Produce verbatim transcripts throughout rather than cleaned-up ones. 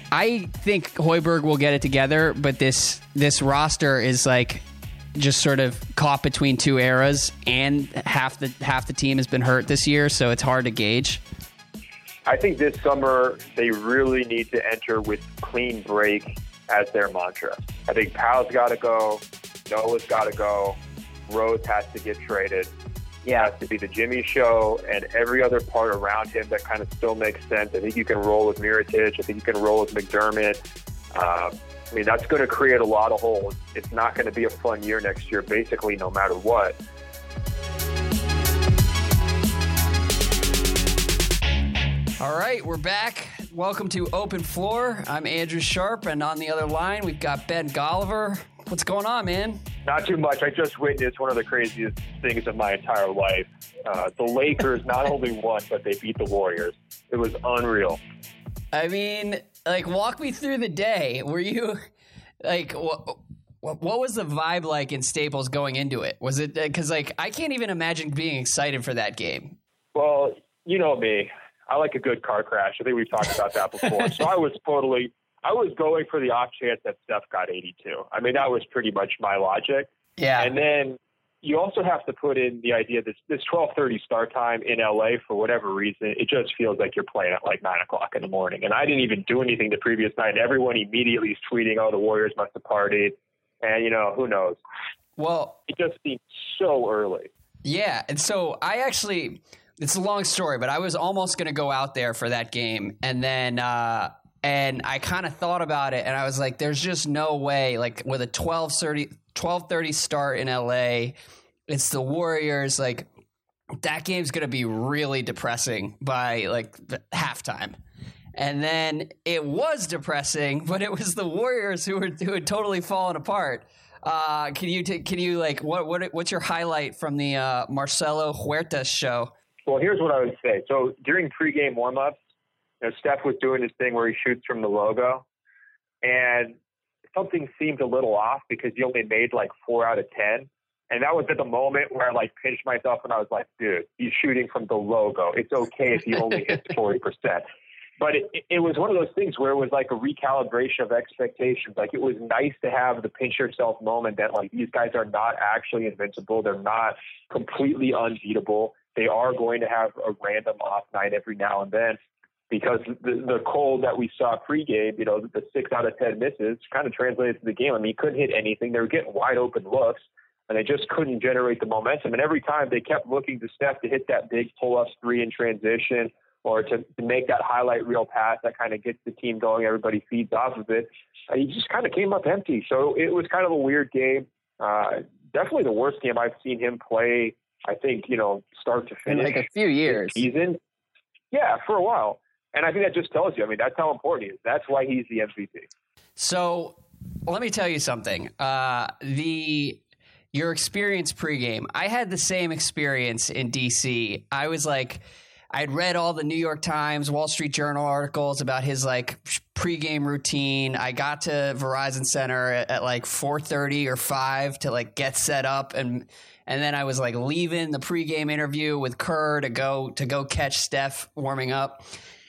I think Hoiberg will get it together, but this this roster is like just sort of caught between two eras, and half the half the team has been hurt this year, so it's hard to gauge. I think this summer they really need to enter with clean break as their mantra. I think Powell's got to go, Noah's got to go, Rose has to get traded. Yeah. It has to be the Jimmy show, and every other part around him that kind of still makes sense. I think you can roll with Mirotic. I think you can roll with McDermott. Uh, I mean, that's going to create a lot of holes. It's not going to be a fun year next year, basically, no matter what. All right, we're back. Welcome to Open Floor. I'm Andrew Sharp, and on the other line, we've got Ben Golliver. What's going on, man? Not too much. I just witnessed one of the craziest things of my entire life. Uh, the Lakers not only won, but they beat the Warriors. It was unreal. I mean, like, walk me through the day. Were you, like, what, what was the vibe like in Staples going into it? Was it, because, like, I can't even imagine being excited for that game. Well, you know me. I like a good car crash. I think we've talked about that before. So I was totally, I was going for the off chance that Steph got eighty-two. I mean, that was pretty much my logic. Yeah. And then you also have to put in the idea that this twelve thirty start time in L A, for whatever reason, it just feels like you're playing at like nine o'clock in the morning. And I didn't even do anything the previous night. Everyone immediately is tweeting, oh, the Warriors must have partied. And, you know, who knows? Well, it just seemed so early. Yeah. And so I actually, it's a long story, but I was almost going to go out there for that game. And then, uh, and I kind of thought about it, and I was like, there's just no way, like, with a twelve thirty start in L A, it's the Warriors, like, that game's going to be really depressing by, like, halftime. And then it was depressing, but it was the Warriors who were who had totally fallen apart. Uh, can you, t- can you like, what, what, what's your highlight from the uh, Marcelo Huertas show? Well, here's what I would say. So during pregame warmups, you know, Steph was doing his thing where he shoots from the logo, and something seemed a little off because he only made like four out of ten. And that was at the moment where I like pinched myself and I was like, dude, he's shooting from the logo. It's okay if he only hits forty percent. But it, it was one of those things where it was like a recalibration of expectations. Like, it was nice to have the pinch yourself moment that, like, these guys are not actually invincible. They're not completely unbeatable. They are going to have a random off night every now and then, because the, the cold that we saw pregame, you know, the six out of ten misses kind of translated to the game. I mean, he couldn't hit anything. They were getting wide open looks, and they just couldn't generate the momentum. And every time they kept looking to Steph to hit that big pull-up three in transition, or to, to make that highlight reel pass that kind of gets the team going, everybody feeds off of it. Uh, he just kind of came up empty. So it was kind of a weird game. Uh, definitely the worst game I've seen him play, I think, you know, start to finish. In like a few years. Season. Yeah, for a while. And I think that just tells you, I mean, that's how important he is. That's why he's the M V P. So let me tell you something. Uh, the your experience pregame, I had the same experience in D C. I was like, I'd read all the New York Times, Wall Street Journal articles about his like pregame routine. I got to Verizon Center at, at like four thirty or five to like get set up, and and then I was like leaving the pregame interview with Kerr to go to go catch Steph warming up.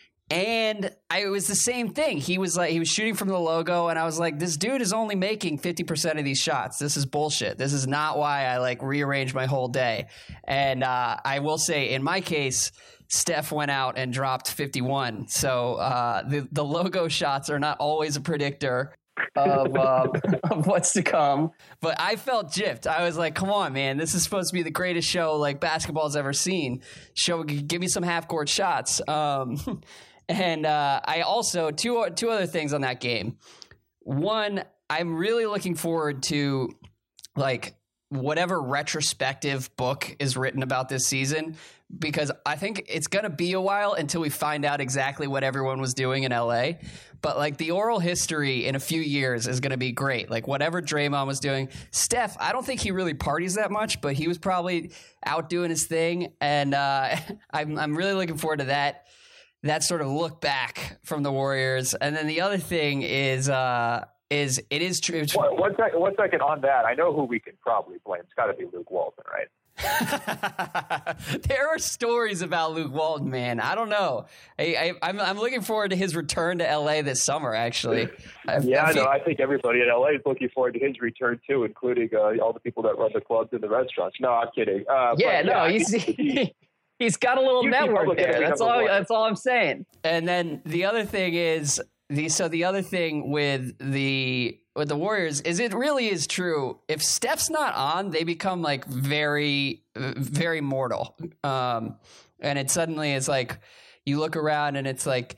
And I, it was the same thing. He was like, he was shooting from the logo, and I was like, this dude is only making fifty percent of these shots. This is bullshit. This is not why I like rearranged my whole day. And uh, I will say, in my case, Steph went out and dropped fifty-one. So uh, the the logo shots are not always a predictor of uh, of what's to come. But I felt gypped. I was like, come on, man. This is supposed to be the greatest show like basketball's ever seen. Show, give me some half court shots. Um, and uh, I also two two other things on that game. One, I'm really looking forward to like whatever retrospective book is written about this season, because I think it's going to be a while until we find out exactly what everyone was doing in L A. But like the oral history in a few years is going to be great. Like whatever Draymond was doing. Steph, I don't think he really parties that much, but he was probably out doing his thing. And uh, I'm, I'm really looking forward to that, that sort of look back from the Warriors. And then the other thing is, uh, is it is true. One, one, second, one second on that. I know who we can probably blame. It's got to be Luke Walton, right? There are stories about Luke Walton, man. I don't know. I, I, I'm I'm looking forward to his return to L A this summer. Actually, yeah, I, I no, I think everybody in L A is looking forward to his return too, including uh, all the people that run the clubs and the restaurants. No, I'm kidding. Uh, yeah, but, no, yeah, he's he, he's got a little network there. That's all. One. That's all I'm saying. And then the other thing is the so the other thing with the. with the Warriors is it really is true. If Steph's not on, they become like very, very mortal. Um, and it suddenly is like, you look around and it's like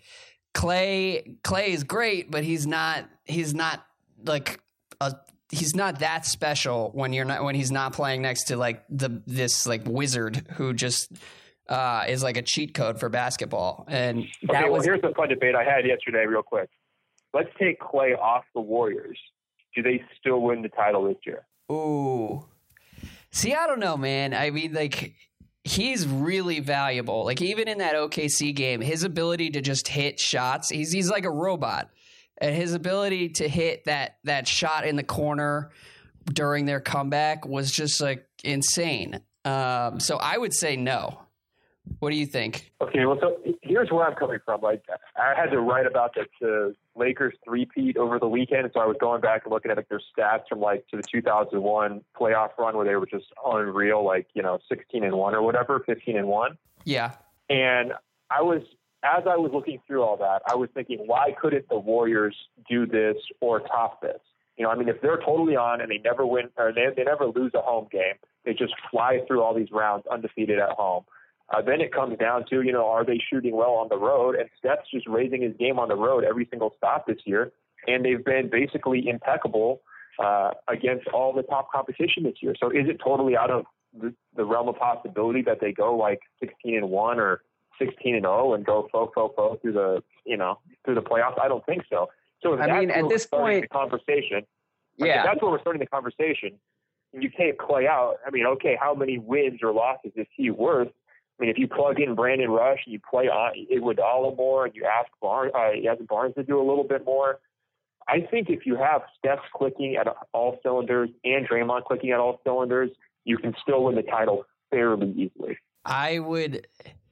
Clay, Clay is great, but he's not, he's not like a, he's not that special when you're not, when he's not playing next to like the, this like wizard who just, uh, is like a cheat code for basketball. And okay, that well, was, here's the fun debate I had yesterday real quick. Let's take Clay off the Warriors. Do they still win the title this year? Ooh. See, I don't know, man. I mean, like, he's really valuable. Like, even in that O K C game, his ability to just hit shots, he's he's like a robot. And his ability to hit that that shot in the corner during their comeback was just, like, insane. Um, so I would say no. What do you think? Okay, well, so here's where I'm coming from. Like, I had to write about the, the Lakers three-peat over the weekend, so I was going back and looking at like, their stats from like to the two thousand one playoff run where they were just unreal, like you know, sixteen and one or whatever, fifteen and one. Yeah. And I was, as I was looking through all that, I was thinking, why couldn't the Warriors do this or top this? You know, I mean, if they're totally on and they never win or they they never lose a home game, they just fly through all these rounds undefeated at home. Uh, then it comes down to, you know, are they shooting well on the road? And Steph's just raising his game on the road every single stop this year. And they've been basically impeccable uh, against all the top competition this year. So is it totally out of the, the realm of possibility that they go like sixteen and one or sixteen and oh and go fo fo fo through the, you know, through the playoffs? I don't think so. So if I that's mean, at this point, the conversation, like yeah, if that's where we're starting the conversation. And you take Clay out. I mean, okay, how many wins or losses is he worth? I mean, if you plug in Brandon Rush, you play on Iguodala more, and you ask Barnes, uh, you ask Barnes to do a little bit more. I think if you have Steph clicking at all cylinders and Draymond clicking at all cylinders, you can still win the title fairly easily. I would,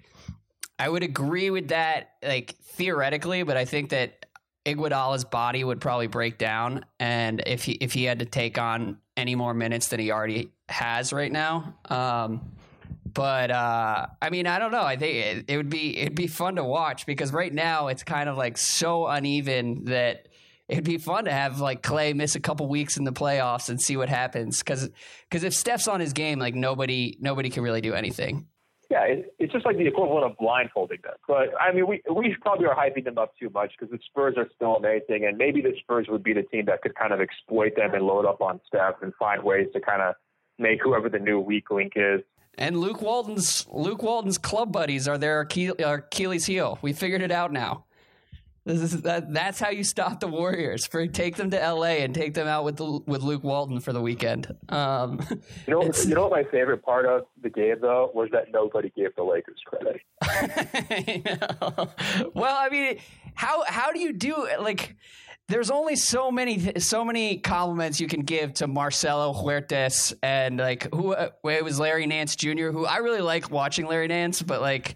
I would agree with that, like theoretically, but I think that Iguodala's body would probably break down, and if he if he had to take on any more minutes than he already has right now. Um, But uh, I mean, I don't know. I think it, it would be it'd be fun to watch because right now it's kind of like so uneven that it'd be fun to have like Clay miss a couple weeks in the playoffs and see what happens. Because because if Steph's on his game, like nobody nobody can really do anything. Yeah, it, it's just like the equivalent of blindfolding them. But I mean, we we probably are hyping them up too much because the Spurs are still amazing, and maybe the Spurs would be the team that could kind of exploit them and load up on Steph and find ways to kind of make whoever the new weak link is. And Luke Walton's Luke Walton's club buddies are their Achilles heel. We figured it out now. This is that. That's how you stop the Warriors. For take them to L A and take them out with the, with Luke Walton for the weekend. Um, you know, you know what my favorite part of the game though was that nobody gave the Lakers credit. I know. Well, I mean, how how do you do like? There's only so many so many compliments you can give to Marcelo Huertas and like who it was Larry Nance Junior who I really like watching Larry Nance, but like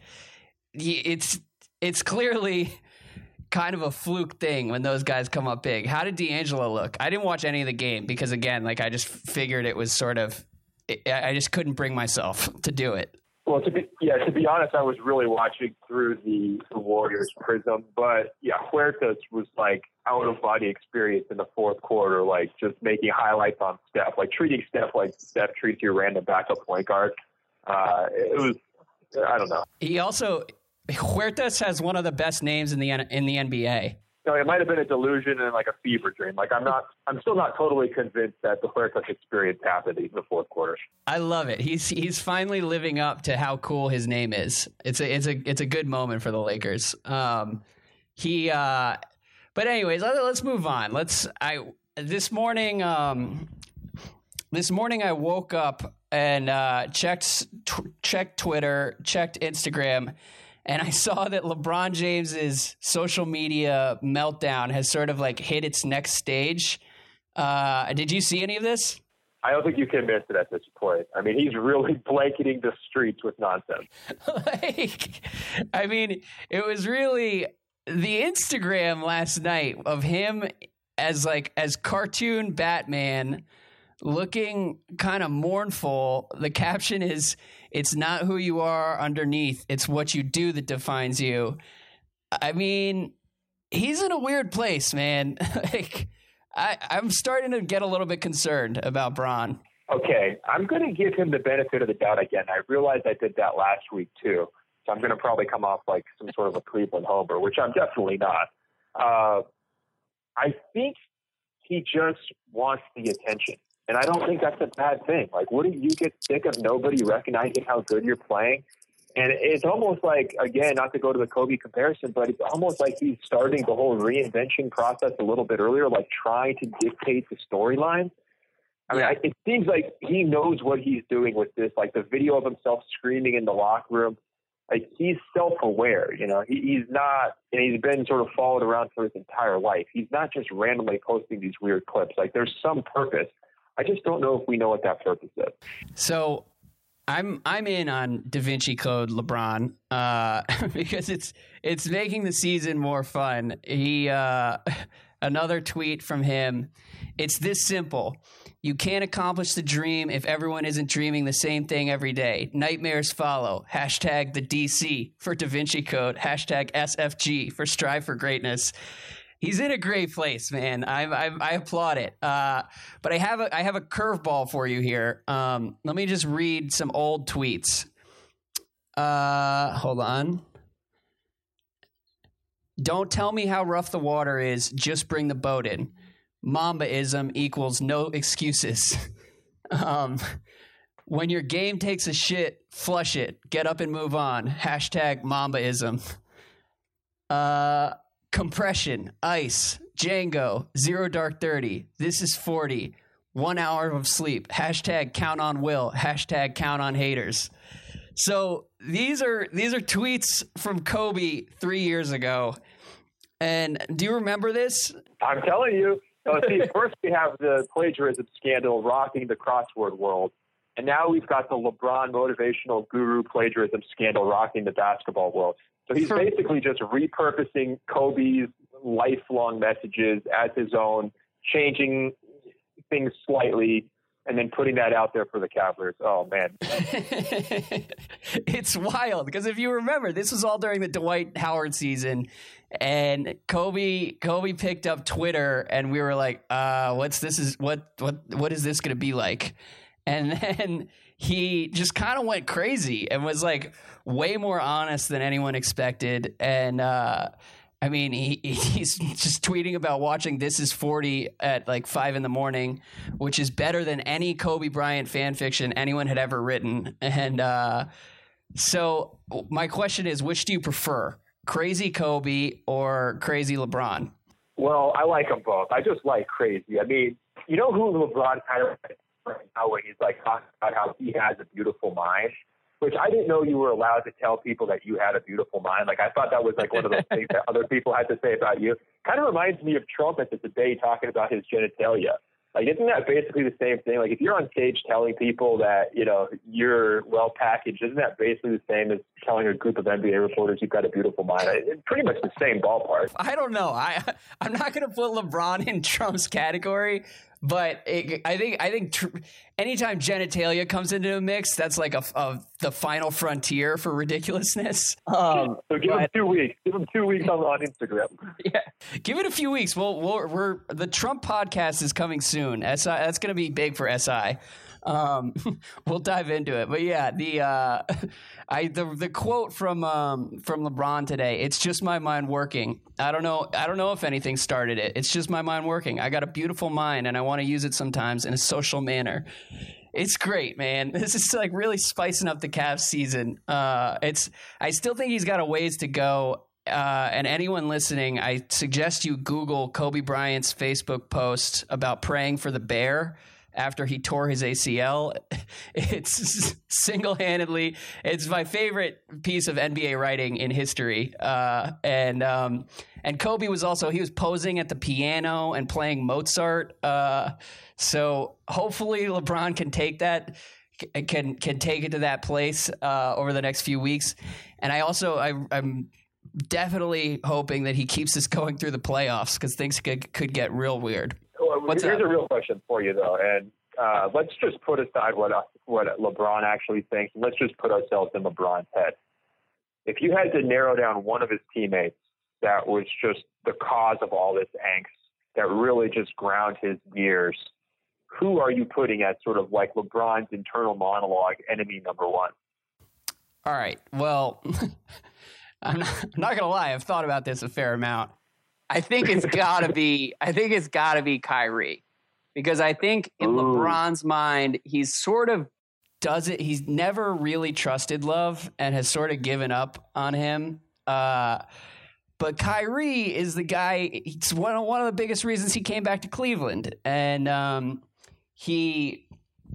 it's it's clearly kind of a fluke thing when those guys come up big. How did D'Angelo look? I didn't watch any of the game because again, like I just figured it was sort of I just couldn't bring myself to do it. Well, to be yeah, to be honest, I was really watching through the, the Warriors prism, but yeah, Huertas was like out of body experience in the fourth quarter, like just making highlights on Steph, like treating Steph like Steph treats your random backup point guard. Uh, it was, I don't know. He also Huertas has one of the best names in the in the N B A. No, it might have been a delusion and like a fever dream. Like I'm not, I'm still not totally convinced that the Huertas experience happened in the fourth quarter. I love it. He's he's finally living up to how cool his name is. It's a it's a it's a good moment for the Lakers. Um, he, uh, but anyways, let, let's move on. Let's. I this morning, um, this morning I woke up and uh, checked t- checked Twitter, checked Instagram. And I saw that LeBron James's social media meltdown has sort of like hit its next stage. Uh, did you see any of this? I don't think you can miss it at this point. I mean, he's really blanketing the streets with nonsense. Like, I mean, it was really the Instagram last night of him as like as cartoon Batman, looking kind of mournful. The caption is, "It's not who you are underneath, it's what you do that defines you." I mean, he's in a weird place, man. Like, I, I'm starting to get a little bit concerned about Bron. Okay, I'm going to give him the benefit of the doubt again. I realized I did that last week too, so I'm going to probably come off like some sort of a Cleveland homer, which I'm definitely not. Uh, I think he just wants the attention, and I don't think that's a bad thing. Like, wouldn't you get sick of nobody recognizing how good you're playing? And it's almost like, again, not to go to the Kobe comparison, but it's almost like he's starting the whole reinvention process a little bit earlier, like trying to dictate the storyline. I mean, I, it seems like he knows what he's doing with this, like the video of himself screaming in the locker room. Like, he's self-aware, you know, he, he's not, and he's been sort of followed around for his entire life. He's not just randomly posting these weird clips. Like, there's some purpose. I just don't know if we know what that purpose is. So I'm I'm in on Da Vinci Code LeBron uh, because it's it's making the season more fun. He uh, another tweet from him. It's this simple. You can't accomplish the dream if everyone isn't dreaming the same thing every day. Nightmares follow. Hashtag the D C for Da Vinci Code. Hashtag S F G for Strive for Greatness. He's in a great place, man. I, I, I applaud it. Uh, but I have a I have a curveball for you here. Um, let me just read some old tweets. Uh, hold on. Don't tell me how rough the water is. Just bring the boat in. Mambaism equals no excuses. um, when your game takes a shit, flush it. Get up and move on. Hashtag Mambaism. Uh. Compression, Ice, Django, Zero Dark thirty, This is forty, One hour of sleep, hashtag count on Will, hashtag count on haters. So these are these are tweets from Kobe three years ago. And do you remember this? I'm telling you. So see, first we have the plagiarism scandal rocking the crossword world. And now we've got the LeBron motivational guru plagiarism scandal rocking the basketball world. So he's basically just repurposing Kobe's lifelong messages as his own, changing things slightly, and then putting that out there for the Cavaliers. Oh, man. It's wild because if you remember, this was all during the Dwight Howard season, and Kobe Kobe picked up Twitter, and we were like, uh, what's this is what what what is this going to be like? And then he just kind of went crazy and was like way more honest than anyone expected. And uh, I mean, he, he's just tweeting about watching This Is forty at like five in the morning, which is better than any Kobe Bryant fan fiction anyone had ever written. And uh, so my question is, which do you prefer, Crazy Kobe or Crazy LeBron? Well, I like them both. I just like crazy. I mean, you know who LeBron kind of right now when he's like talking about how he has a beautiful mind, which I didn't know you were allowed to tell people that you had a beautiful mind. Like, I thought that was like one of those things that other people had to say about you. Kind of reminds me of Trump at the debate talking about his genitalia. Like, isn't that basically the same thing? Like, if you're on stage telling people that, you know, you're well packaged, isn't that basically the same as telling a group of N B A reporters you've got a beautiful mind? It's pretty much the same ballpark. I don't know. I, I'm not going to put LeBron in Trump's category, but it, I think I think tr- anytime genitalia comes into a mix, that's like a, a the final frontier for ridiculousness. Um, so give but, him two weeks. Give him two weeks on, on Instagram. Yeah, give it a few weeks. We'll, we'll we're the Trump podcast is coming soon. S I that's going to be big for S I. Um, we'll dive into it, but yeah, the uh, I the the quote from um, from LeBron today. It's just my mind working. I don't know. I don't know if anything started it. It's just my mind working. I got a beautiful mind, and I want to use it sometimes in a social manner. It's great, man. This is like really spicing up the Cavs season. Uh, it's. I still think he's got a ways to go. Uh, and anyone listening, I suggest you Google Kobe Bryant's Facebook post about praying for the bear. after he tore his A C L. It's single-handedly, it's my favorite piece of N B A writing in history. Uh, and um, and Kobe was also, he was posing at the piano and playing Mozart. Uh, so hopefully LeBron can take that, can can take it to that place uh, over the next few weeks. And I also, I, I'm definitely hoping that he keeps this going through the playoffs, because things could, could get real weird. Well, What's here's up? a real question for you, though, and uh, let's just put aside what uh, what LeBron actually thinks. Let's just put ourselves in LeBron's head. If you had to narrow down one of his teammates that was just the cause of all this angst, that really just ground his gears, who are you putting as sort of like LeBron's internal monologue enemy number one? All right. Well, I'm not, I'm not gonna lie. I've thought about this a fair amount. I think it's gotta be. I think it's gotta be Kyrie, because I think in Ooh. LeBron's mind, he's sort of does it. He's never really trusted Love and has sort of given up on him. Uh, but Kyrie is the guy. It's one of, one of the biggest reasons he came back to Cleveland, and um, he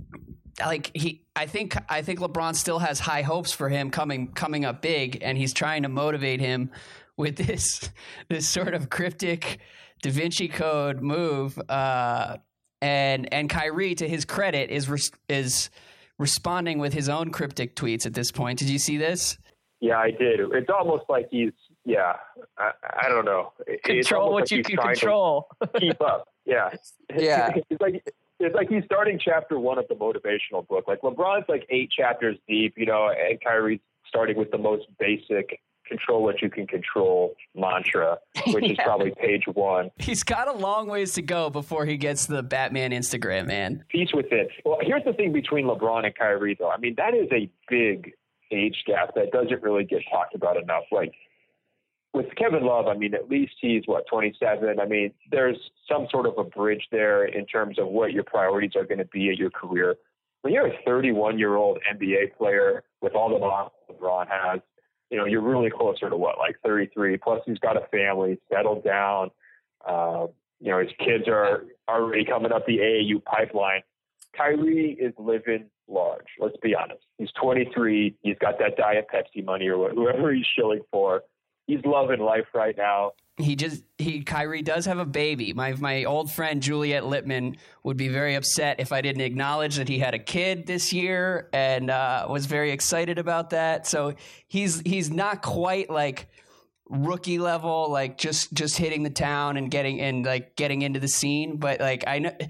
like he. I think I think LeBron still has high hopes for him coming coming up big, and he's trying to motivate him with this this sort of cryptic Da Vinci Code move, uh, and and Kyrie, to his credit, is res- is responding with his own cryptic tweets at this point. Did you see this? Yeah, I did. It's almost like he's yeah. I, I don't know. Control what like you can control. Keep up. Yeah. Yeah. It's like it's like he's starting chapter one of the motivational book. Like LeBron's like eight chapters deep, you know, and Kyrie's starting with the most basic control what you can control mantra, which yeah. is probably page one. He's got a long ways to go before he gets the Batman Instagram, man. Peace with it. Well, here's the thing between LeBron and Kyrie, though. I mean, that is a big age gap that doesn't really get talked about enough. Like with Kevin Love, I mean, at least he's, what, twenty-seven? I mean, there's some sort of a bridge there in terms of what your priorities are going to be at your career. When you're a thirty-one-year-old N B A player with all the money LeBron has, you know, you're really closer to what, like thirty-three. Plus, he's got a family, settled down. Uh, you know, his kids are already coming up the A A U pipeline. Kyrie is living large. Let's be honest. He's twenty-three. He's got that Diet Pepsi money or whoever he's shilling for. He's loving life right now. He just he Kyrie does have a baby. My my old friend Juliet Littman would be very upset if I didn't acknowledge that he had a kid this year, and uh, was very excited about that. So he's he's not quite like rookie level, like just just hitting the town and getting and like getting into the scene. But like I know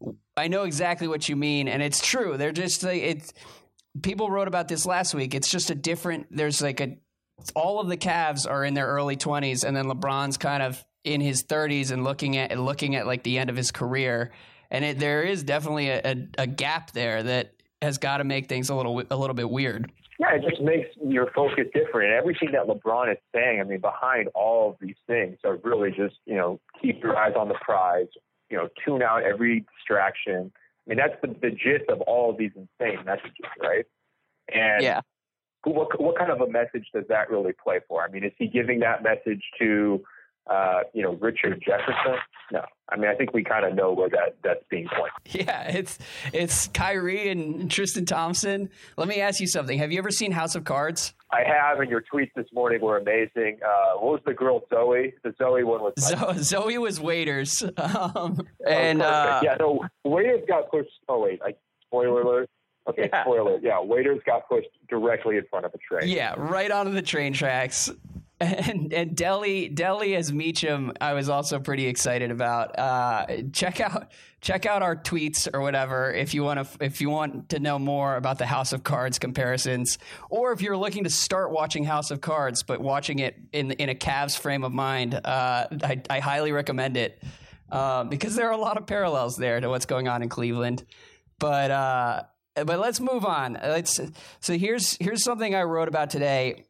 I know exactly what you mean, and it's true. They're just like it's people wrote about this last week. It's just a different. There's like a all of the Cavs are in their early twenties, and then LeBron's kind of in his thirties and looking at looking at like the end of his career. And it, there is definitely a, a, a gap there that has got to make things a little a little bit weird. Yeah, it just makes your focus different. And everything that LeBron is saying, I mean, behind all of these things are really just, you know, keep your eyes on the prize, you know, tune out every distraction. I mean, that's the, the gist of all of these insane messages, right? And yeah. What what kind of a message does that really play for? I mean, is he giving that message to, uh, you know, Richard Jefferson? No. I mean, I think we kind of know where that, that's being pointed. Yeah, it's it's Kyrie and Tristan Thompson. Let me ask you something. Have you ever seen House of Cards? I have, and your tweets this morning were amazing. Uh, what was the girl, Zoe? The Zoe one was... Zo- Zoe was Waiters. Um, and uh, Yeah, no, Waiters got pushed... Oh, wait, I, spoiler alert. Okay, yeah. Spoiler. Yeah, Waiters got pushed directly in front of a train. Yeah, right onto the train tracks. And and Delhi Delhi as Meacham, I was also pretty excited about. Uh, check out check out our tweets or whatever if you want to if you want to know more about the House of Cards comparisons, or if you're looking to start watching House of Cards but watching it in in a Cavs frame of mind. Uh, I, I highly recommend it uh, because there are a lot of parallels there to what's going on in Cleveland. But uh, but let's move on. Let's so here's here's something I wrote about today.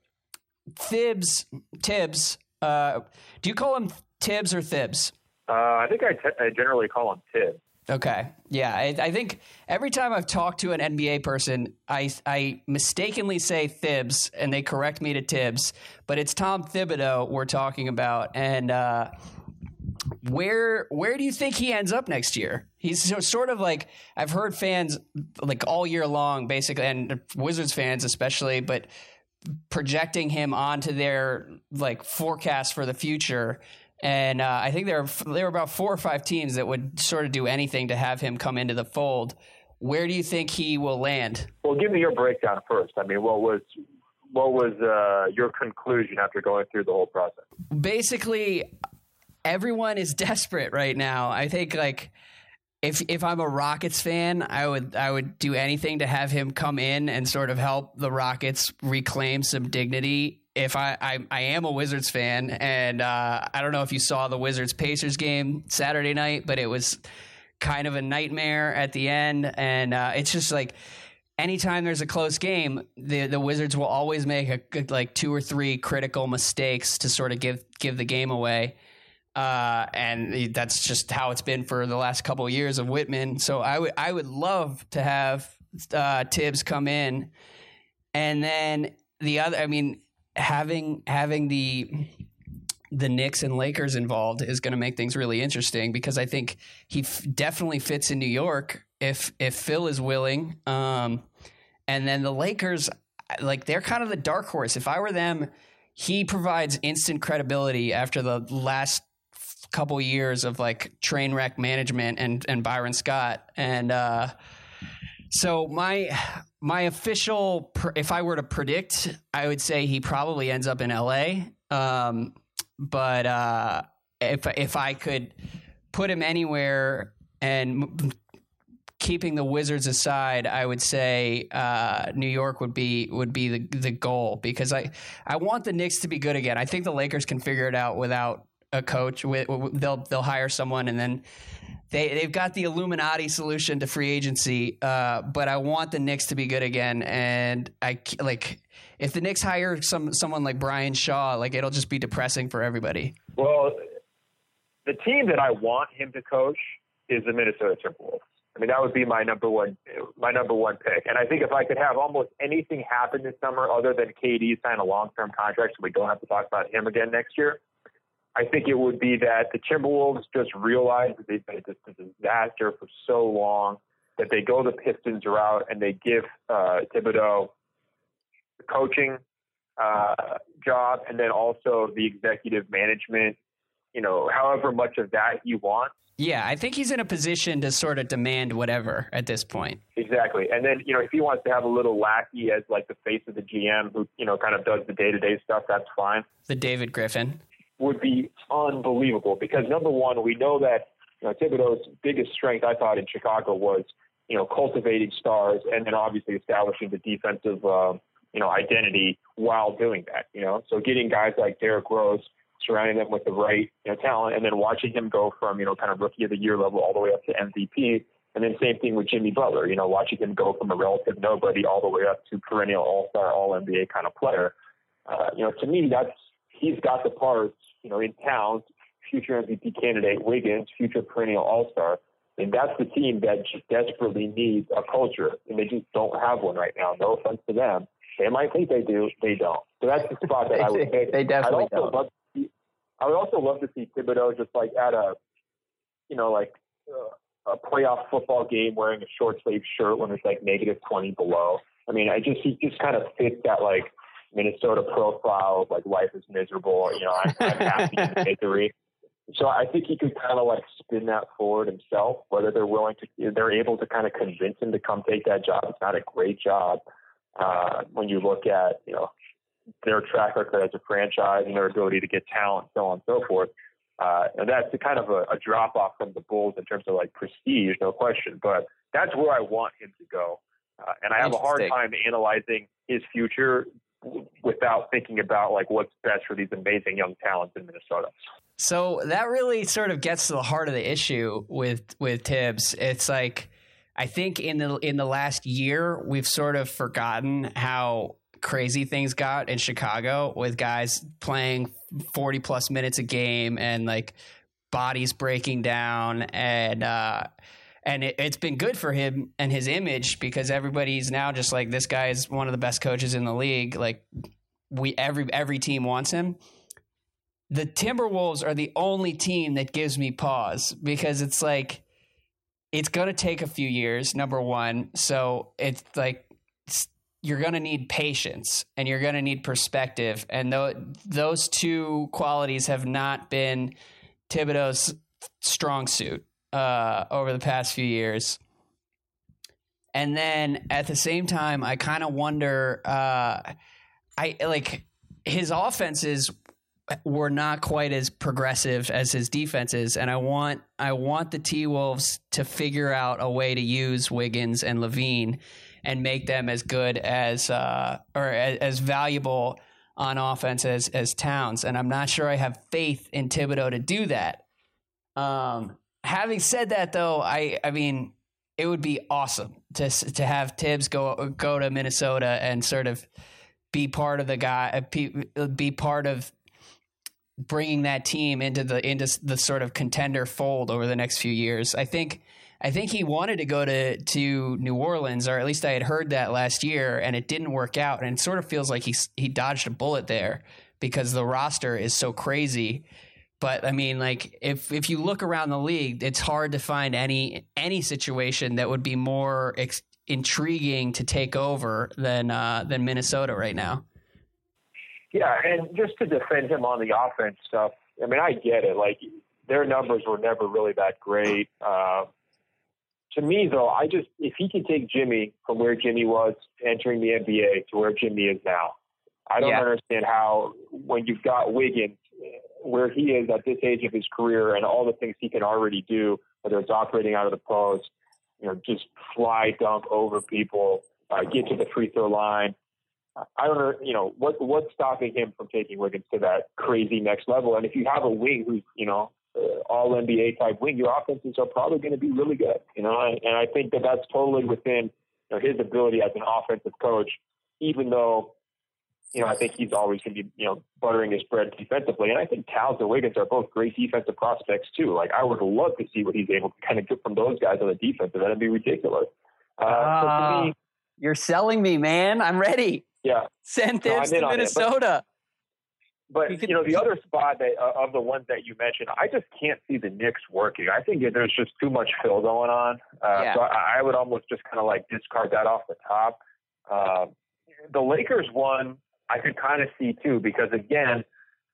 Thibs, Tibbs, uh, do you call him Tibbs or Thibs? Uh, I think I, t- I generally call him Tibbs. Okay. Yeah. I, I think every time I've talked to an N B A person, I, I mistakenly say Thibs and they correct me to Tibbs, but it's Tom Thibodeau we're talking about. And uh, where where do you think he ends up next year? He's so, sort of like, I've heard fans like all year long, basically, and Wizards fans especially, but projecting him onto their like forecast for the future. And uh, I think there are there are about four or five teams that would sort of do anything to have him come into the fold. Where do you think he will land? Well, give me your breakdown first. I mean, what was what was uh, your conclusion after going through the whole process? Basically, everyone is desperate right now. I think like if if I'm a Rockets fan, I would I would do anything to have him come in and sort of help the Rockets reclaim some dignity. If I I, I am a Wizards fan, and uh, I don't know if you saw the Wizards Pacers game Saturday night, but it was kind of a nightmare at the end, and uh, it's just like anytime there's a close game, the the Wizards will always make a, like two or three critical mistakes to sort of give give the game away. Uh, and that's just how it's been for the last couple of years of Whitman. So I would I would love to have uh, Tibbs come in, and then the other. I mean, having having the the Knicks and Lakers involved is going to make things really interesting, because I think he f- definitely fits in New York if if Phil is willing. Um, and then the Lakers, like they're kind of the dark horse. If I were them, he provides instant credibility after the last couple years of like train wreck management and and Byron Scott. And uh so my my official pr- if I were to predict, I would say he probably ends up in L A. Um but uh if if I could put him anywhere, and keeping the Wizards aside, I would say uh New York would be would be the the goal, because I I want the Knicks to be good again. I think the Lakers can figure it out without a coach. They'll they'll hire someone, and then they they've got the Illuminati solution to free agency. Uh, but I want the Knicks to be good again, and I like if the Knicks hire some someone like Brian Shaw, like it'll just be depressing for everybody. Well, the team that I want him to coach is the Minnesota Timberwolves. I mean, that would be my number one my number one pick. And I think if I could have almost anything happen this summer other than K D sign a long term contract, so we don't have to talk about him again next year, I think it would be that the Timberwolves just realize that they've been just a disaster for so long, that they go the Pistons route and they give uh, Thibodeau the coaching uh, job, and then also the executive management, you know, however much of that he wants. Yeah, I think he's in a position to sort of demand whatever at this point. Exactly. And then, you know, if he wants to have a little lackey as like the face of the G M who, you know, kind of does the day-to-day stuff, that's fine. The David Griffin. Would be unbelievable, because number one, we know that, you know, Thibodeau's biggest strength, I thought, in Chicago was, you know, cultivating stars and then obviously establishing the defensive, uh, you know, identity while doing that, you know, so getting guys like Derrick Rose, surrounding them with the right, you know, talent, and then watching him go from, you know, kind of rookie of the year level all the way up to M V P. And then same thing with Jimmy Butler, you know, watching him go from a relative nobody all the way up to perennial all-star, all N B A kind of player. Uh, you know, to me, that's, he's got the parts, you know, in town, future M V P candidate Wiggins, future perennial all-star. And that's the team that just desperately needs a culture, and they just don't have one right now. No offense to them. They might think they do. They don't. So that's the spot that I would pick. They definitely I'd also don't. Love to see, I would also love to see Thibodeau just like at a, you know, like uh, a playoff football game wearing a short sleeve shirt when it's like negative twenty below. I mean, I just, he just kind of fits that like Minnesota profile of like life is miserable. You know, I'm, I'm happy in misery. So I think he could kind of like spin that forward himself, whether they're willing to, they're able to kind of convince him to come take that job. It's not a great job uh, when you look at, you know, their track record as a franchise and their ability to get talent, so on and so forth. Uh, and that's a kind of a, a drop off from the Bulls in terms of like prestige, no question. But that's where I want him to go. Uh, and I have a hard time analyzing his future without thinking about like what's best for these amazing young talents in Minnesota. So that really sort of gets to the heart of the issue with with Tibbs. It's like, I think in the in the last year we've sort of forgotten how crazy things got in Chicago with guys playing forty plus minutes a game and like bodies breaking down, and uh and it, it's been good for him and his image, because everybody's now just like, this guy is one of the best coaches in the league. Like we every every team wants him. the Timberwolves are the only team that gives me pause because it's like, it's going to take a few years, number one. So it's like, it's, you're going to need patience and you're going to need perspective. And th- those two qualities have not been Thibodeau's strong suit uh, over the past few years. And then at the same time, I kind of wonder, uh, I like his offenses were not quite as progressive as his defenses. And I want, I want the T-Wolves to figure out a way to use Wiggins and Levine and make them as good as, uh, or as, as valuable on offense as, as Towns. And I'm not sure I have faith in Thibodeau to do that. Um, having said that though, I, I mean, it would be awesome to, to have Tibbs go, go to Minnesota and sort of be part of the guy, be part of bringing that team into the, into the sort of contender fold over the next few years. I think, I think he wanted to go to, to New Orleans, or at least I had heard that last year, and it didn't work out. And it sort of feels like he he dodged a bullet there because the roster is so crazy. But I mean, like if if you look around the league, it's hard to find any any situation that would be more ex- intriguing to take over than uh, than Minnesota right now. Yeah, and just to defend him on the offense stuff, I mean, I get it. Like their numbers were never really that great. Uh, To me, though, I just if he can take Jimmy from where Jimmy was entering the N B A to where Jimmy is now, I don't yeah. understand how when you've got Wiggins, where he is at this age of his career and all the things he can already do, whether it's operating out of the post, you know, just fly dunk over people, uh, get to the free throw line. I don't know, you know, what what's stopping him from taking Wiggins to that crazy next level? And if you have a wing who's, you know, Uh, all N B A type wing, your offenses are probably going to be really good, you know, and, and I think that that's totally within you know, his ability as an offensive coach, even though, you know, I think he's always going to be, you know, buttering his bread defensively. And I think Towns and Wiggins are both great defensive prospects too. Like I would love to see what he's able to kind of get from those guys on the defense. That'd be ridiculous. Uh, uh, so to me, you're selling me, man. I'm ready. Yeah. Send Tibbs no, to Minnesota. It, but, But, you know, the other spot that, uh, of the ones that you mentioned, I just can't see the Knicks working. I think there's just too much fill going on. Uh, yeah. So I, I would almost just kind of like discard that off the top. Uh, the Lakers one, I could kind of see too, because again,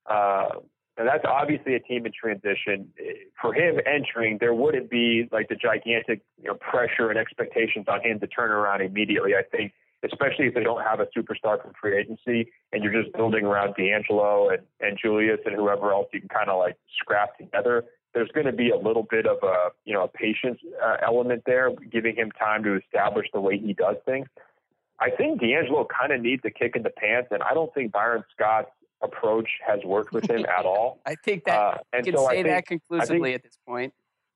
uh, and that's obviously a team in transition. For him entering, there wouldn't be like the gigantic you know, pressure and expectations on him to turn around immediately, I think. Especially if they don't have a superstar from free agency and you're just building around D'Angelo and, and Julius and whoever else you can kind of like scrap together. There's going to be a little bit of a, you know, a patience uh, element there, giving him time to establish the way he does things. I think D'Angelo kind of needs a kick in the pants, and I don't think Byron Scott's approach has worked with him at all. I think that uh, and you can so say think, that conclusively think, at this point.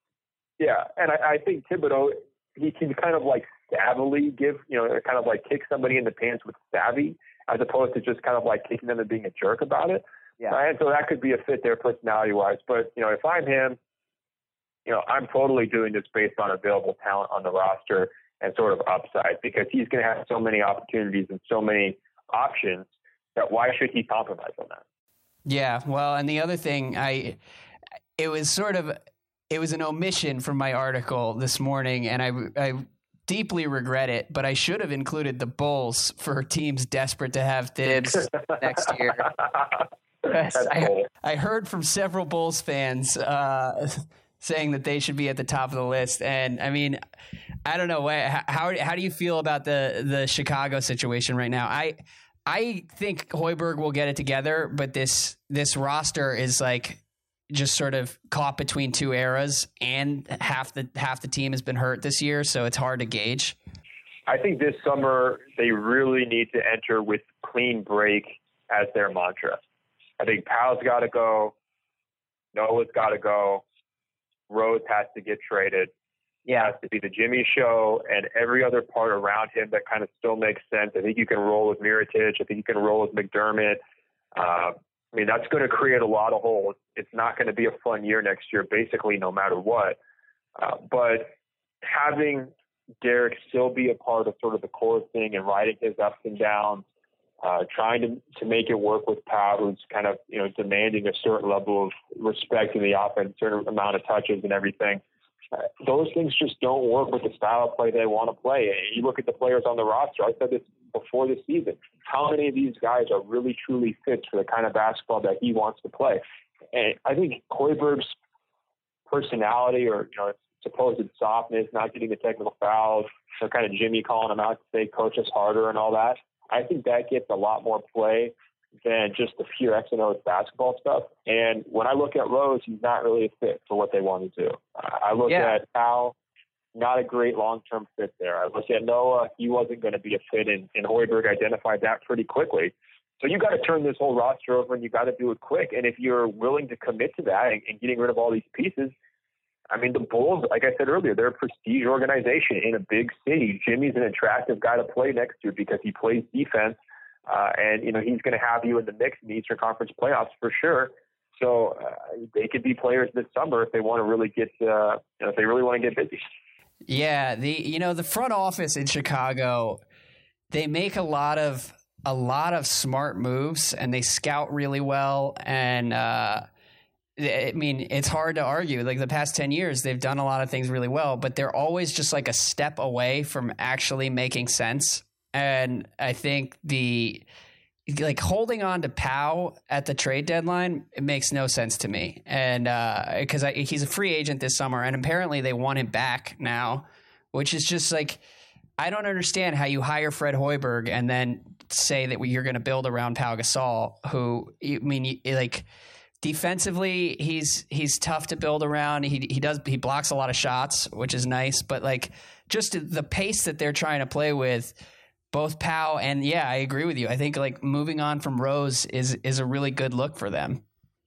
Yeah, and I, I think Thibodeau, he can kind of like savvily give, you know, kind of like kick somebody in the pants with savvy, as opposed to just kind of like kicking them and being a jerk about it. Yeah. Uh, and so that could be a fit there personality wise. But, you know, if I'm him, you know, I'm totally doing this based on available talent on the roster and sort of upside, because he's going to have so many opportunities and so many options that why should he compromise on that? Yeah. Well, and the other thing, I, it was sort of, it was an omission from my article this morning, and I, I deeply regret it, but I should have included the Bulls for teams desperate to have Tibbs next year. I, cool. I heard from several Bulls fans uh, saying that they should be at the top of the list. And I mean, I don't know. How, how do you feel about the, the Chicago situation right now? I, I think Hoiberg will get it together, but this, this roster is like just sort of caught between two eras, and half the, half the team has been hurt this year. So it's hard to gauge. I think this summer they really need to enter with clean break as their mantra. I think Powell's got to go. Noah's got to go. Rose has to get traded. Yeah. It has to be the Jimmy show, and every other part around him that kind of still makes sense. I think you can roll with Mirotic. I think you can roll with McDermott. Uh, I mean, that's going to create a lot of holes. It's not going to be a fun year next year, basically, no matter what. Uh, but having Derek still be a part of sort of the core thing and riding his ups and downs, uh, trying to, to make it work with Pau, who's kind of, you know, demanding a certain level of respect in the offense, certain amount of touches and everything. Uh, those things just don't work with the style of play they want to play. And you look at the players on the roster. I said this before the season. How many of these guys are really, truly fit for the kind of basketball that he wants to play? And I think Hoiberg's personality, or, you know, supposed softness, not getting the technical fouls, so kind of Jimmy calling him out to say, coach us harder and all that, I think that gets a lot more play than just the pure X and O's basketball stuff. And when I look at Rose, he's not really a fit for what they want to do. I look yeah. at Pau, not a great long-term fit there. I look at Noah, he wasn't going to be a fit, and, and Hoiberg identified that pretty quickly. So you got to turn this whole roster over, and you got to do it quick. And if you're willing to commit to that and, and getting rid of all these pieces, I mean, the Bulls, like I said earlier, they're a prestige organization in a big city. Jimmy's an attractive guy to play next to because he plays defense. Uh, and, you know, he's going to have you in the mix in the Eastern Conference playoffs for sure. So uh, they could be players this summer if they want to really get, uh, you know, if they really want to get busy. Yeah, the you know the front office in Chicago, they make a lot of a lot of smart moves, and they scout really well. And uh, I mean, it's hard to argue. Like the past ten years, they've done a lot of things really well, but they're always just like a step away from actually making sense. And I think the like holding on to Pau at the trade deadline, it makes no sense to me. And because uh, he's a free agent this summer, and apparently they want him back now, which is just like, I don't understand how you hire Fred Hoiberg and then say that you're going to build around Pau Gasol, who, I mean, like defensively, he's he's tough to build around. He he does he blocks a lot of shots, which is nice, but like just the pace that they're trying to play with. Both Pau and yeah, I agree with you. I think like moving on from Rose is is a really good look for them.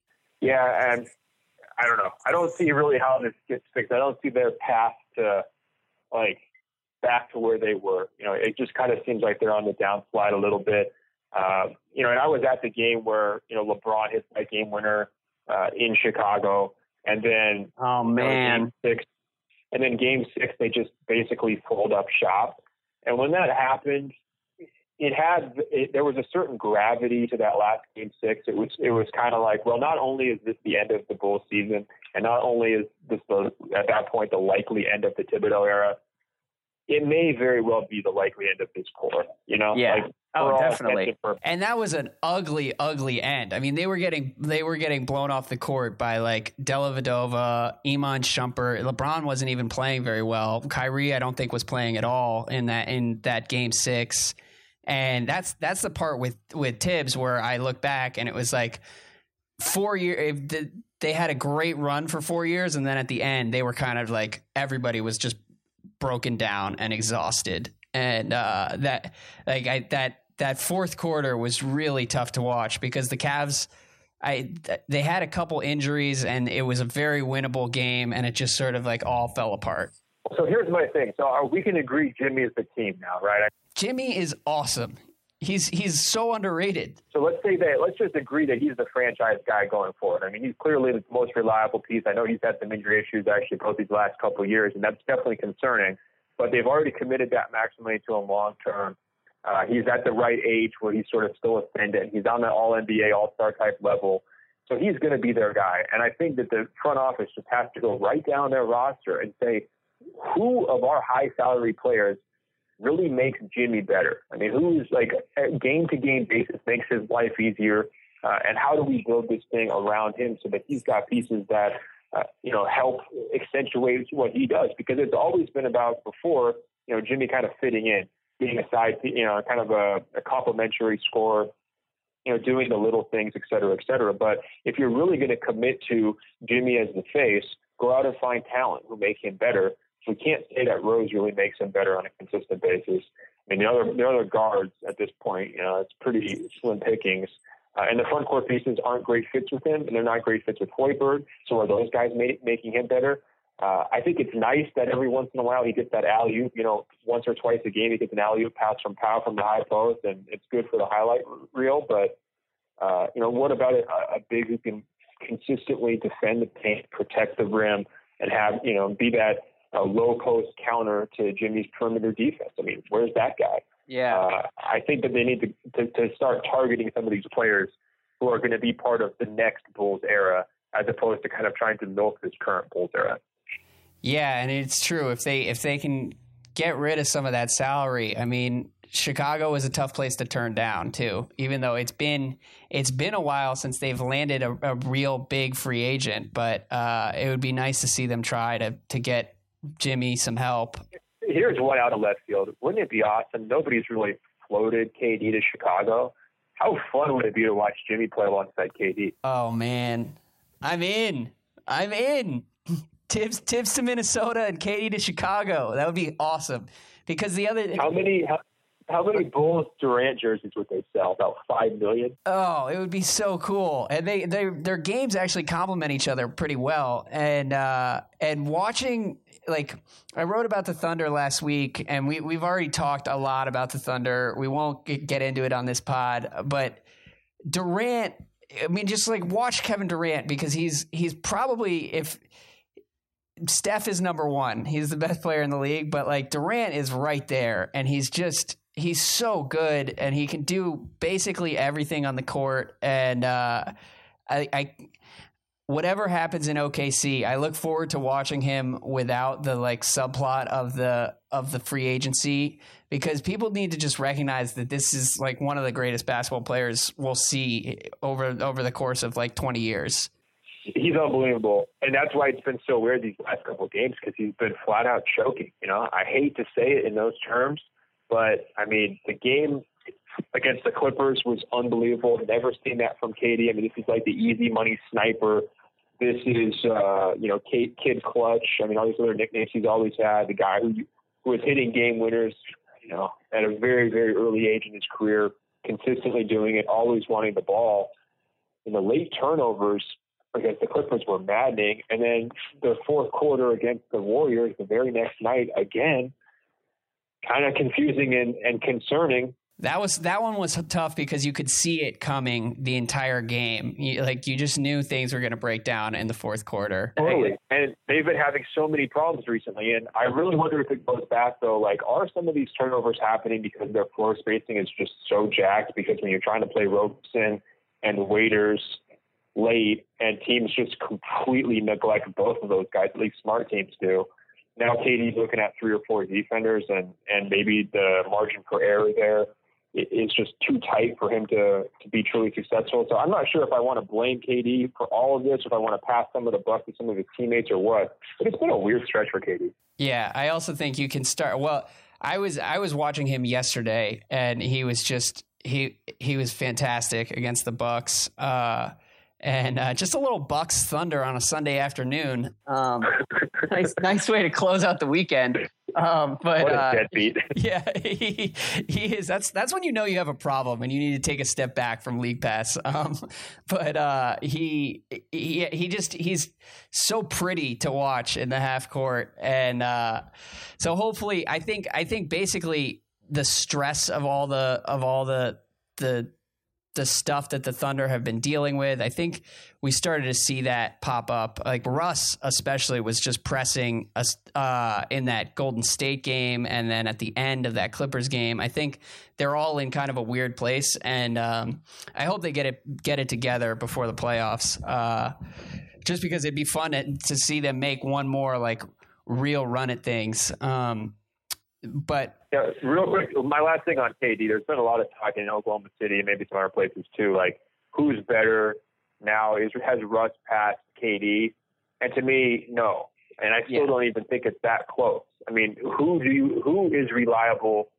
Yeah, and I don't know. I don't see really how this gets fixed. I don't see their path to like back to where they were. You know, it just kind of seems like they're on the downslide a little bit. Uh, you know, and I was at the game where you know LeBron hit that game winner uh, in Chicago, and then oh man, you know, game six, and then game six they just basically pulled up shop. And when that happened, it had it, there was a certain gravity to that last game six. It was it was kind of like, well, not only is this the end of the Bulls season, and not only is this the, at that point the likely end of the Thibodeau era, it may very well be the likely end of his core. You know, yeah. Like, oh, definitely. And that was an ugly, ugly end. I mean, they were getting they were getting blown off the court by like Della Vedova, Iman Shumpert. LeBron wasn't even playing very well. Kyrie, I don't think, was playing at all in that in that game six. And that's that's the part with with Tibbs where I look back and it was like four years. They had a great run for four years, and then at the end they were kind of like everybody was just broken down and exhausted. And uh, that like I, that that fourth quarter was really tough to watch because the Cavs, I they had a couple injuries and it was a very winnable game, and it just sort of like all fell apart. So here's my thing. So are, we can agree Jimmy is the team now, right? Jimmy is awesome. He's he's so underrated. So let's say that let's just agree that he's the franchise guy going forward. I mean, he's clearly the most reliable piece. I know he's had some injury issues actually both these last couple of years, and that's definitely concerning. But they've already committed that max money to him long term. Uh, he's at the right age where he's sort of still ascendant. He's on the All N B A, All Star type level. So he's going to be their guy. And I think that the front office just has to go right down their roster and say, who of our high salary players really makes Jimmy better? I mean, who's like game to game basis makes his life easier? Uh, and how do we build this thing around him so that he's got pieces that Uh, you know, help accentuate what he does, because it's always been about before, you know, Jimmy kind of fitting in, being a side, you know, kind of a, a complimentary scorer, you know, doing the little things, et cetera, et cetera. But if you're really going to commit to Jimmy as the face, go out and find talent who make him better. So we can't say that Rose really makes him better on a consistent basis. I mean, the other, the other guards at this point, you know, it's pretty slim pickings. Uh, and the front court pieces aren't great fits with him, and they're not great fits with Hoiberg. So are those guys ma- making him better? Uh, I think it's nice that every once in a while he gets that alley-oop. You know, once or twice a game he gets an alley-oop pass from Pau from the high post, and it's good for the highlight reel. But, uh, you know, what about a, a big who can consistently defend the paint, protect the rim, and have, you know, be that uh, low-post counter to Jimmy's perimeter defense? I mean, where's that guy? Yeah. Uh, I think that they need to, to, to start targeting some of these players who are going to be part of the next Bulls era, as opposed to kind of trying to milk this current Bulls era. Yeah, and it's true. If they if they can get rid of some of that salary, I mean, Chicago is a tough place to turn down too. Even though it's been it's been a while since they've landed a, a real big free agent, but uh, it would be nice to see them try to to get Jimmy some help. Here's one out of left field. Wouldn't it be awesome? Nobody's really floated K D to Chicago. How fun would it be to watch Jimmy play alongside K D? Oh man, I'm in. I'm in. Tibbs, Tibbs to Minnesota and K D to Chicago. That would be awesome. Because the other how many how, how many Bulls Durant jerseys would they sell? About five million. Oh, it would be so cool. And they, they their games actually complement each other pretty well. And uh, and watching, like, I wrote about the Thunder last week, and we we've already talked a lot about the Thunder. We won't get into it on this pod, but Durant. I mean, just like watch Kevin Durant, because he's he's probably, if Steph is number one, he's the best player in the league, but like Durant is right there, and he's just he's so good, and he can do basically everything on the court. And uh, I, I whatever happens in O K C, I look forward to watching him without the like subplot of the of the free agency, because people need to just recognize that this is like one of the greatest basketball players we'll see over over the course of like twenty years. He's unbelievable, and that's why it's been so weird these last couple of games, because he's been flat out choking. You know, I hate to say it in those terms, but I mean, the game against the Clippers was unbelievable. Never seen that from K D. I mean, this is like the easy money sniper. This is, uh, you know, Kid, Kid Clutch. I mean, all these other nicknames he's always had. The guy who, who was hitting game winners, you know, at a very, very early age in his career, consistently doing it, always wanting the ball. And the late turnovers against the Clippers were maddening. And then the fourth quarter against the Warriors the very next night, again, kind of confusing and, and concerning. That was that one was tough because you could see it coming the entire game. You, like you just knew things were going to break down in the fourth quarter. Totally. And they've been having so many problems recently. And I really wonder if it goes back, though. Like, are some of these turnovers happening because their floor spacing is just so jacked? Because when you're trying to play Robeson and Waiters late, and teams just completely neglect both of those guys, at least smart teams do. Now K D's looking at three or four defenders, and, and maybe the margin for error there is just too tight for him to, to be truly successful. So I'm not sure if I want to blame K D for all of this, or if I want to pass some of the buck to some of his teammates or what. But it's been a weird stretch for K D. Yeah, I also think you can start. Well, I was I was watching him yesterday, and he was just he he was fantastic against the Bucks. Uh, And uh, just a little Bucks Thunder on a Sunday afternoon. Um, nice, nice way to close out the weekend. Um, but what a uh, deadbeat. Yeah, he, he is. That's that's when you know you have a problem and you need to take a step back from League Pass. Um, but uh, he he he just he's so pretty to watch in the half court, and uh, so hopefully, I think I think basically the stress of all the of all the the the stuff that the Thunder have been dealing with, I think we started to see that pop up. Like Russ especially was just pressing us uh, in that Golden State game, and then at the end of that Clippers game. I think they're all in kind of a weird place, and um, I hope they get it get it together before the playoffs. Uh, just because it'd be fun to, to see them make one more like real run at things. Um, but yeah, real quick, my last thing on K D, there's been a lot of talk in Oklahoma City and maybe some other places too, like who's better now? Is has Russ passed K D? And to me, no. And I still yeah. don't even think it's that close. I mean, who do you who is reliable?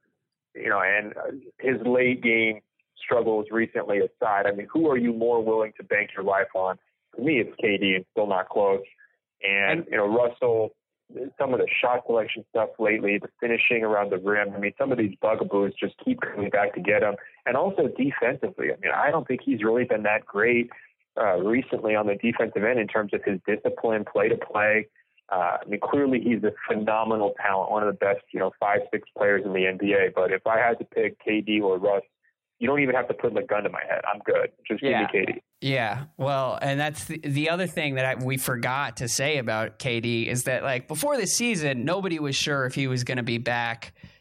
You know, and his late game struggles recently aside, I mean, who are you more willing to bank your life on? To me, it's K D, and still not close. And, and you know, Russell, some of the shot selection stuff lately, the finishing around the rim. I mean, some of these bugaboos just keep coming back to get him. And also defensively, I mean, I don't think he's really been that great uh, recently on the defensive end in terms of his discipline, play to play. Uh, I mean, clearly he's a phenomenal talent, one of the best, you know, five, six players in the N B A. But if I had to pick K D or Russ, you don't even have to put the gun to my head. I'm good. Just yeah. give me K D. Yeah. Well, and that's the, the other thing that I, we forgot to say about K D is that, like, before this season, nobody was sure if he was going to be back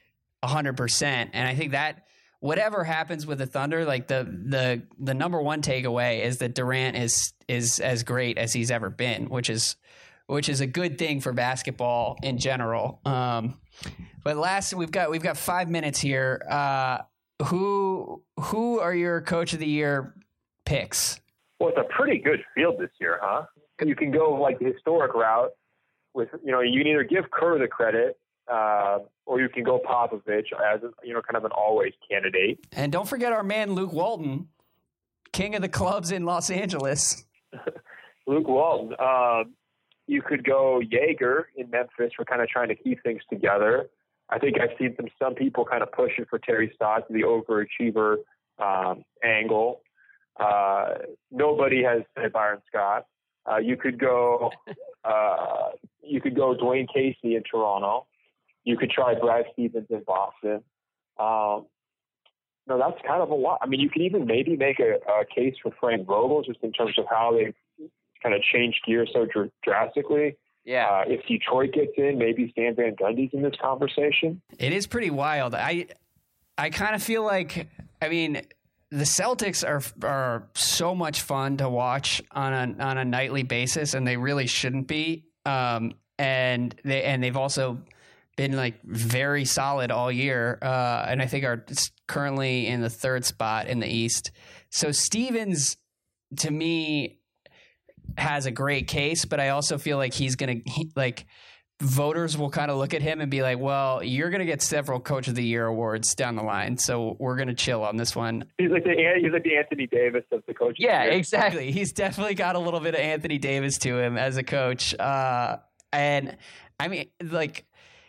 one hundred percent. And I think that whatever happens with the Thunder, like the the the number one takeaway is that Durant is is as great as he's ever been, which is which is a good thing for basketball in general. Um, but last, we've got we've got five minutes here. Uh, who who are your Coach of the Year picks? Well, it's a pretty good field this year, huh? You can go like the historic route with, you know, you can either give Kerr the credit, uh, or you can go Popovich as, you know, kind of an always candidate. And don't forget our man Luke Walton, king of the clubs in Los Angeles. Luke Walton. Um, you could go Jaeger in Memphis for kind of trying to keep things together. I think I've seen some some people kind of pushing for Terry Stotts, the overachiever um, angle. Uh, nobody has said Byron Scott. Uh, you could go, uh, you could go Dwayne Casey in Toronto. You could try Brad Stevens in Boston. Um, no, that's kind of a lot. I mean, you could even maybe make a, a case for Frank Vogel just in terms of how they kind of changed gears so dr- drastically. Yeah. Uh, if Detroit gets in, maybe Stan Van Gundy's in this conversation. It is pretty wild. I, I kind of feel like, I mean, the Celtics are are so much fun to watch on a on a nightly basis, and they really shouldn't be. Um, and they and they've also been like very solid all year, uh, and I think are currently in the third spot in the East. So Stevens, to me, has a great case, but I also feel like he's gonna he, like. Voters will kind of look at him and be like, well, you're going to get several Coach of the Year awards down the line, so we're going to chill on this one. He's like the he's like the Anthony Davis of the coach. Yeah, exactly. He's definitely got a little bit of Anthony Davis to him as a coach. Uh, and I mean, like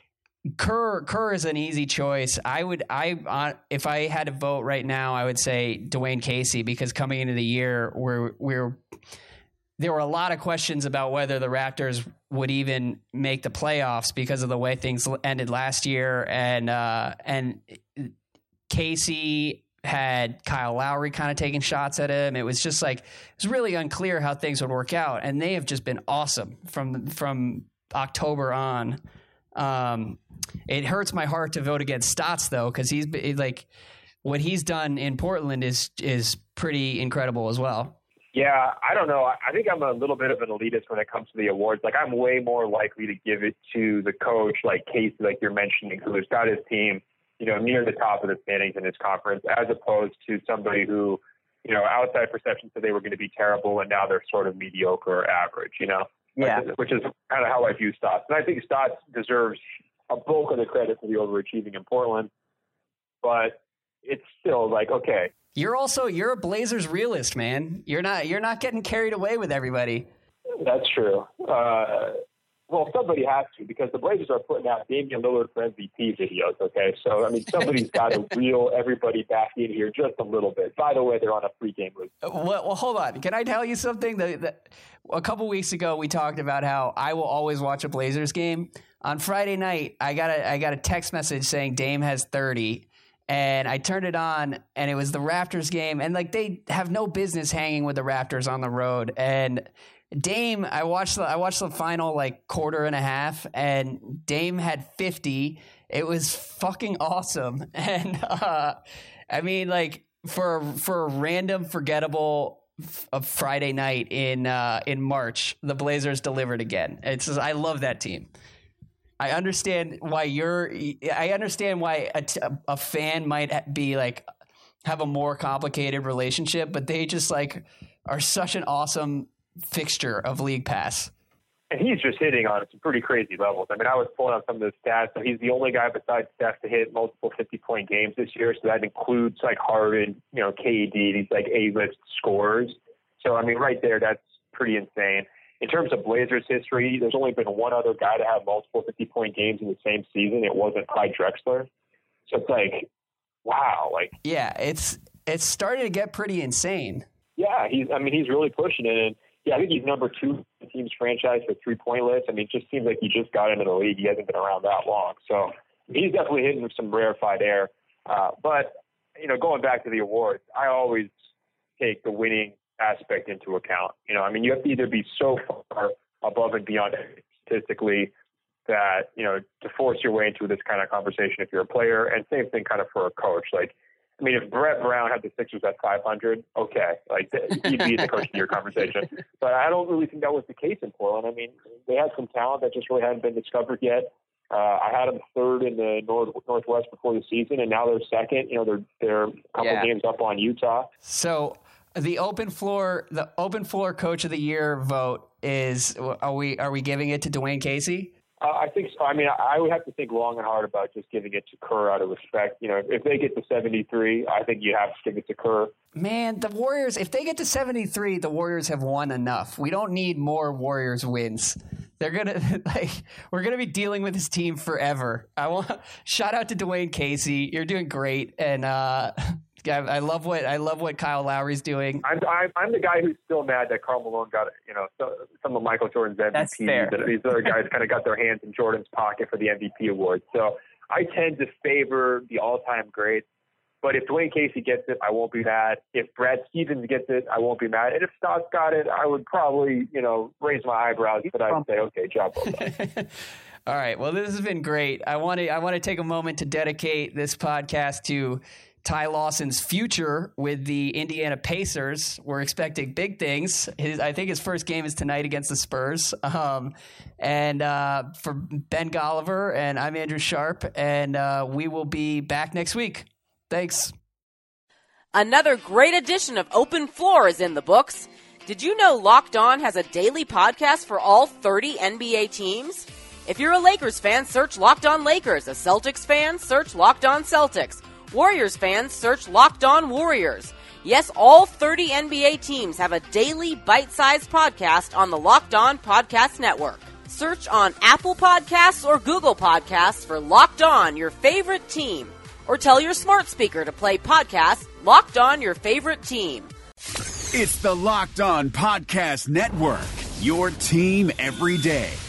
Kerr, Kerr is an easy choice. I would, I, uh, if I had to vote right now, I would say Dwayne Casey, because coming into the year, we're, we're, there were a lot of questions about whether the Raptors would even make the playoffs because of the way things ended last year. And, uh, and Casey had Kyle Lowry kind of taking shots at him. It was just like, it was really unclear how things would work out. And they have just been awesome from, from October on. Um, it hurts my heart to vote against Stotts though, cause he's like, what he's done in Portland is, is pretty incredible as well. Yeah, I don't know. I think I'm a little bit of an elitist when it comes to the awards. Like, I'm way more likely to give it to the coach, like Casey, like you're mentioning, who's got his team, you know, near the top of the standings in his conference, as opposed to somebody who, you know, outside perception said they were going to be terrible, and now they're sort of mediocre or average, you know? Yeah. Like, which is kind of how I view Stotts. And I think Stotts deserves a bulk of the credit for the overachieving in Portland, but it's still like, okay. You're also you're a Blazers realist, man. You're not you're not getting carried away with everybody. That's true. Uh, well, somebody has to, because the Blazers are putting out Damian Lillard for M V P videos. Okay, so I mean, somebody's got to reel everybody back in here just a little bit. By the way, they're on a free game list. Well, well, hold on. Can I tell you something? That, that a couple weeks ago we talked about how I will always watch a Blazers game. On Friday night, I got a I got a text message saying Dame has thirty. And I turned it on, and it was the Raptors game. And, like, they have no business hanging with the Raptors on the road. And Dame, I watched the I watched the final, like, quarter and a half, and Dame had fifty. It was fucking awesome. And, uh, I mean, like, for, for a random, forgettable a Friday night in uh, in March, the Blazers delivered again. It's just, I love that team. I understand why you're. I understand why a, a fan might be like have a more complicated relationship, but they just like are such an awesome fixture of League Pass. And he's just hitting on some pretty crazy levels. I mean, I was pulling out some of the stats. So he's the only guy besides Steph to hit multiple fifty-point games this year. So that includes like Harden, you know, K D, these like A-list scorers. So I mean, right there, that's pretty insane. In terms of Blazers history, there's only been one other guy to have multiple fifty-point games in the same season. It wasn't Clyde Drexler. So it's like, wow. Like, yeah, it's it's starting to get pretty insane. Yeah, he's. I mean, he's really pushing it. And yeah, I think he's number two in the team's franchise for three-point list. I mean, it just seems like he just got into the league. He hasn't been around that long. So he's definitely hitting some rarefied air. Uh, but, you know, going back to the awards, I always take the winning aspect into account. You know, I mean, you have to either be so far above and beyond statistically that, you know, to force your way into this kind of conversation if you're a player, and same thing kind of for a coach. Like, I mean, if Brett Brown had the Sixers at five hundred, okay, like he'd be in the coach of the year conversation. But I don't really think that was the case in Portland. I mean, they had some talent that just really hadn't been discovered yet. Uh, I had them third in the North, Northwest before the season, and now they're second. You know, they're they're a couple yeah. games up on Utah. So the open floor, the open floor coach of the year vote is, are we are we giving it to Dwayne Casey? Uh, I think so. I mean, I, I would have to think long and hard about just giving it to Kerr out of respect. You know, if they get to seventy-three, I think you have to give it to Kerr. Man, the Warriors, if they get to seventy-three, the Warriors have won enough. We don't need more Warriors wins. They're gonna like we're gonna be dealing with this team forever. I want shout out to Dwayne Casey. You're doing great, and uh, I love what I love what Kyle Lowry's doing. I'm, I'm I'm the guy who's still mad that Karl Malone got, you know, some of Michael Jordan's M V P. That's fair. That these other guys kind of got their hands in Jordan's pocket for the M V P award. So I tend to favor the all-time greats. But if Dwayne Casey gets it, I won't be mad. If Brad Stevens gets it, I won't be mad. And if Stotts got it, I would probably, you know, raise my eyebrows, but I'd say, okay, job well done. All right. Well, this has been great. I want to I want to take a moment to dedicate this podcast to Ty Lawson's future with the Indiana Pacers. We're expecting big things. His, I think his first game is tonight against the Spurs. Um, and uh, for Ben Golliver, and I'm Andrew Sharp, and uh, we will be back next week. Thanks. Another great edition of Open Floor is in the books. Did you know Locked On has a daily podcast for all thirty N B A teams? If you're a Lakers fan, search Locked On Lakers. A Celtics fan, search Locked On Celtics. Warriors fans, search Locked On Warriors. Yes, all thirty N B A teams have a daily bite-sized podcast on the Locked On Podcast Network. Search on Apple Podcasts or Google Podcasts for Locked On, your favorite team. Or tell your smart speaker to play podcast Locked On Your Favorite Team. It's the Locked On Podcast Network, your team every day.